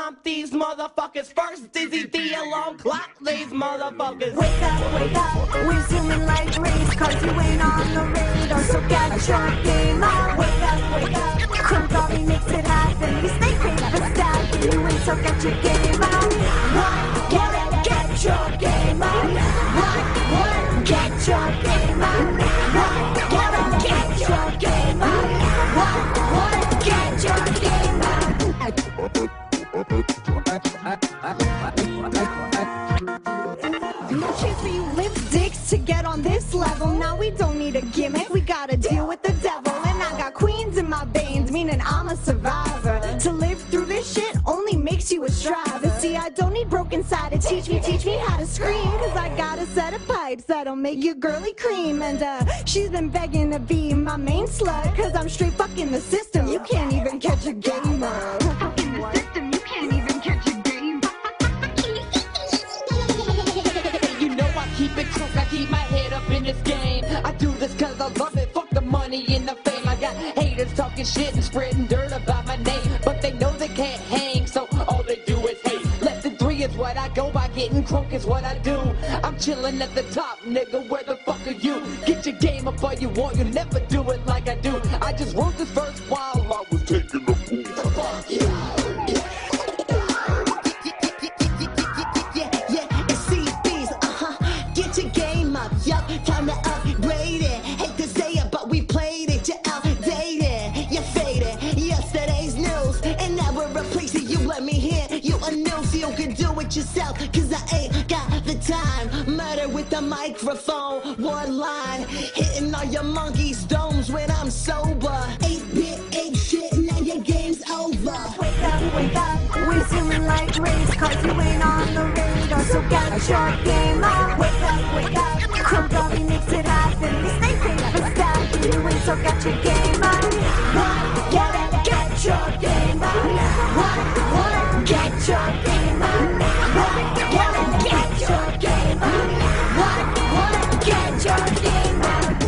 stomp these motherfuckers first. Dizzy D alone, clock these motherfuckers. Wake up, we're zooming like rays, cause you ain't on the radar, so get your game on. Wake up, crunk all we mix it happen, we stay paid for style, you ain't, so get your game on. Get your game on. Get your game on. Get your game on. Get your game on. No chance for you lip dicks to get on this level. Now we don't need a gimmick, we gotta deal with the devil. And I got queens in my veins, meaning I'm a survivor. To live through this shit only makes you a striver. See, I don't need broken side to teach me how to scream. Cause I got a set of pipes that'll make you girly cream. And she's been begging to be my main slut, cause I'm straight fucking the system, you can't even catch a gamer. Fucking the system, you can't even catch a game. You know I keep it crook, I keep my head up in this game. I do this cause I love it, fuck the money and the fame. I got haters talking shit and spreading dirt about my name, but they know they can't hang, so all they do is hate. Less than 3 is what I go by, getting crunk is what I do. I'm chilling at the top, nigga, where the fuck are you? Get your game up all you want, you'll never do it like I do. I just wrote this verse while I was taking a pool. Fuck yeah. Time to upgrade it. Hate to say it, but we played it. You're outdated, you're faded. Yesterday's news, and now we're replacing you. Let me hear you anew so you can do it yourself. Cause I ain't got the time. Murder with the microphone, one line. Hitting all your monkeys' domes when I'm sober. 8-bit, 8 shit, now your game's over. Wake up, we're zooming like rays, cause you ain't on the radar, so get your game on. Wake up, crunk all we mix it happen, we stay paid for style, you ain't, so get your game on. Get your game on. Get your game on. Get your game on. Get your game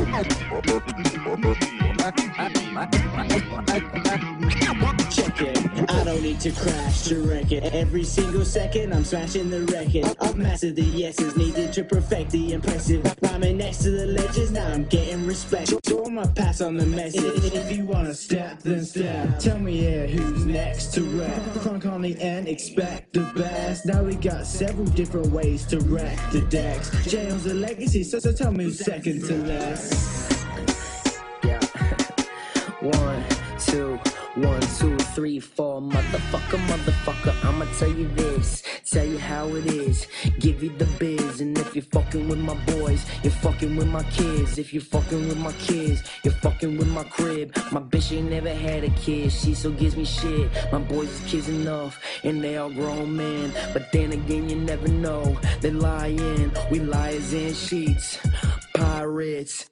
on. Check it. I don't need to crash to wreck it. Every single second I'm smashing the record. I've mastered the yeses, needed to perfect the impressive. Rhyming next to the ledges, now I'm getting respect. So I'ma pass on the message. If you wanna step, then step. Tell me here who's next to rap. Crunk on the end, expect the best. Now we got several different ways to wreck the decks. Jail's a legacy, so tell me who's second to last. Yeah. 1, 2, 1, 2, 3, 4, motherfucker, I'ma tell you this, tell you how it is, give you the biz. And if you're fucking with my boys, you're fucking with my kids. If you're fucking with my kids, you're fucking with my crib. My bitch ain't never had a kid, she so gives me shit. My boys is kids enough, and they all grown men. But then again, you never know, they lying, we liars in sheets, pirates.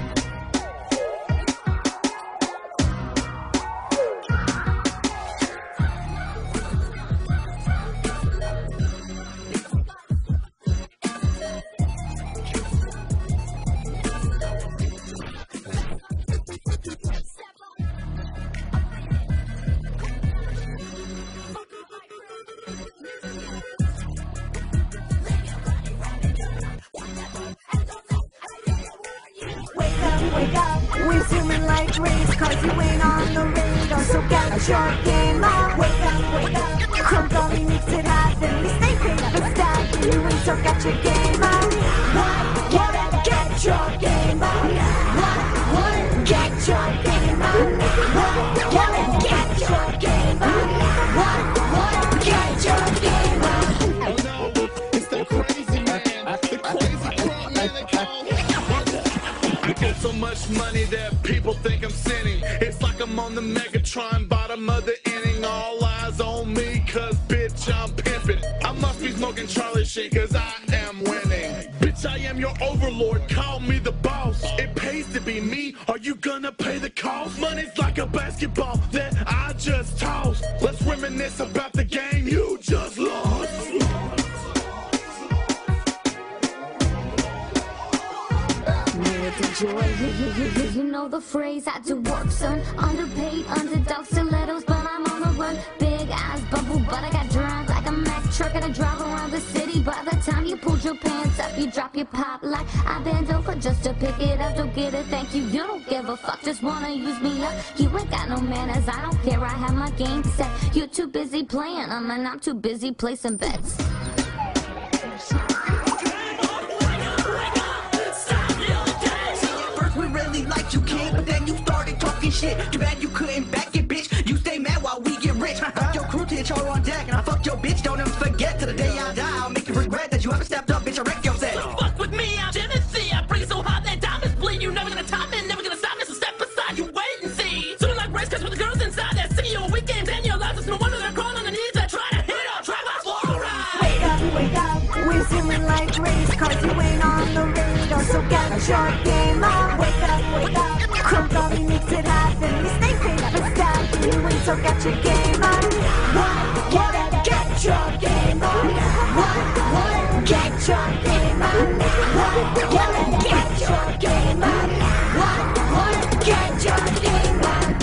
Wake up, we're zooming like rays, cause you ain't on the radar, so get your game on. Wake up, crunk all we mix it happen, we stay paid for style, you ain't, so get your game on. Get your game on. Get your game on. Get your game on. Get your game on. Oh no, it's the crazy man, the crazy crunk man they call. I get so much money that people think I'm sinning. It's like I'm on the Megatron, bottom of the inning. All eyes on me, cause bitch, I'm pimping. I must be smoking Charlie shit, cause I am winning. Bitch, I am your overlord, call me the boss. It pays to be me, are you gonna pay the cost? Money's like a basketball that I just tossed. Let's reminisce about the game you just lost. You know the phrase, had to work, son. Underpaid, underdog stilettos, but I'm on the run. Big ass bubble, but I got dreams. gotta drive around the city. By the time you pulled your pants up, you drop your pop like I bend over just to pick it up. Don't get a thank you, you don't give a fuck, just wanna use me up. You ain't got no manners, I don't care, I have my game set. You're too busy playing them and I'm too busy placing bets. First we really liked you, kid, but then you started talking shit. Too bad you couldn't back it, bitch. You stay mad while we get rich. Fuck your crew till it's all on deck, and I fucked your bitch. Don't ever forget, till the day I die, I'll make you regret that you ever stepped up, bitch. I wrecked your set. Don't fuck with me, I'm Genesee. I bring so hot that diamonds bleed. You never gonna top it, never gonna stop me. So step aside, you wait and see. Soon like race cars with the girls inside that city on weekends and your lives. It's no wonder they're crawling on the knees. That try to hit up, try my for a ride. Wake up, we're zooming like race cars. You ain't on the radar, so get your game on. Wake up, crunk on me, mix it happen. We stay paid for style, you ain't so get your game on. What? Get your game on. What? Get your game on. What? Get your game on. What? Get your game on.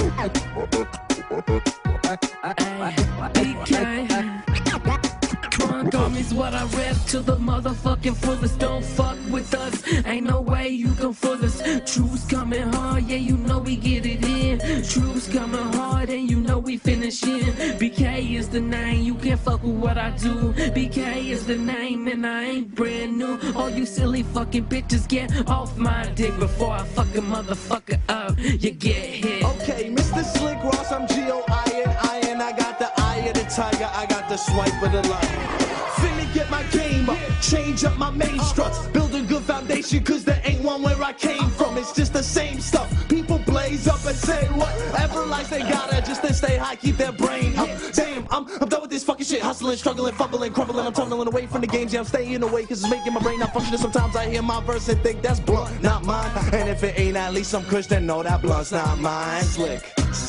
Crunk on me's what I rep to the motherfucking fullest. Don't fuck with us, ain't no way you can fool us. Truth's coming hard, yeah, you know we get it in. Truth's coming hard and you know we finishing. BK is the name, you can't fuck with what I do. BK is the name and I ain't brand new. All you silly fucking bitches get off my dick before I fuck a motherfucker up, you get hit. Okay, Mr. Slick Ross, I'm G-O-I-N-I-N. I got the eye of the tiger, I got the swipe of the lion. Finna get my game up, change up my main struts, build a good foundation, cause there ain't one where I came from. It's just the same stuff. People blaze up and say whatever lies they gotta just to stay high, keep their brain up. Damn, I'm done with this fucking shit, hustling, struggling, fumbling, crumbling. I'm tumbling away from the games, yeah, I'm staying away, cause it's making my brain not functioning. Sometimes I hear my verse and think that's blunt, not mine. And if it ain't at least some kush, then no, that blunt's not mine. Slick.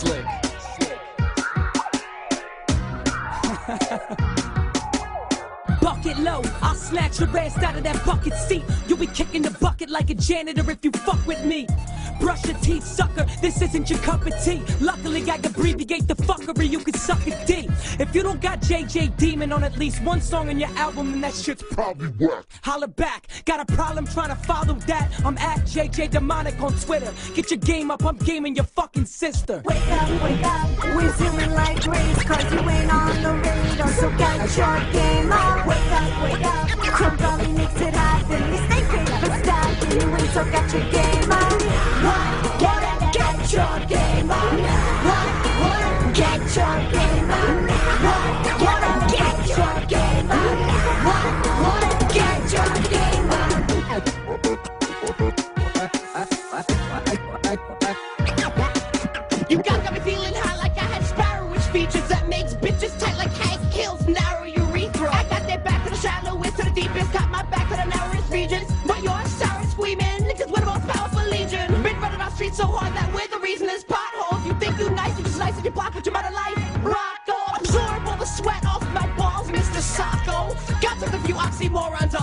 Bucket low, I'll snatch your ass out of that bucket seat. You'll be kicking the bucket like a janitor if you fuck with me. Brush your teeth, sucker, this isn't your cup of tea. Luckily I abbreviate the fuckery, you can suck a D. If you don't got JJ Demon on at least one song on your album, then that shit's probably whack. Holla back, got a problem trying to follow that? I'm at JJ Demonic on Twitter. Get your game up, I'm gaming your fucking sister. Wake up, we're zooming like race cars. You ain't on the radar, so get your game on. Wake up, crunk on me, mix it happen. We stay paid for style, you ain't so get your game on. Get your game on. Get your game on. Get your game on. Get your game on. You got me feeling high like I had sparrowish features that makes bitches tight like Hank Hill's narrow urethra. I got their back to the shallowest, to the deepest, got my back to the narrowest regions. But you're sour screaming, niggas with the most powerful legion. Been running our streets so hard that we're the reason there's potholes. You think you nice, you just nice in your block, but you're out of life. Rocco, absorb all the sweat off my balls, Mr. Sacco. Got to the few oxymorons